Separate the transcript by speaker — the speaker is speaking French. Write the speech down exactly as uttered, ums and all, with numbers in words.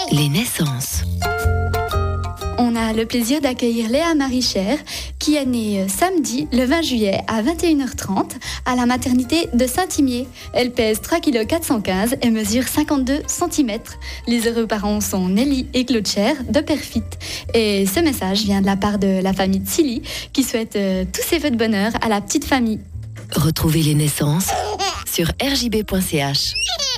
Speaker 1: Les naissances.
Speaker 2: On a le plaisir d'accueillir Léa Marie-Cher, qui est née samedi, le vingt juillet, à vingt et une heures trente, à la maternité de Saint-Imier. Elle pèse trois virgule quatre cent quinze kilos et mesure cinquante-deux centimètres. Les heureux parents sont Nelly et Claude Cher de Perfit. Et ce message vient de la part de la famille Tilly, qui souhaite euh, tous ses vœux de bonheur à la petite famille.
Speaker 1: Retrouvez les naissances sur r j b point c h.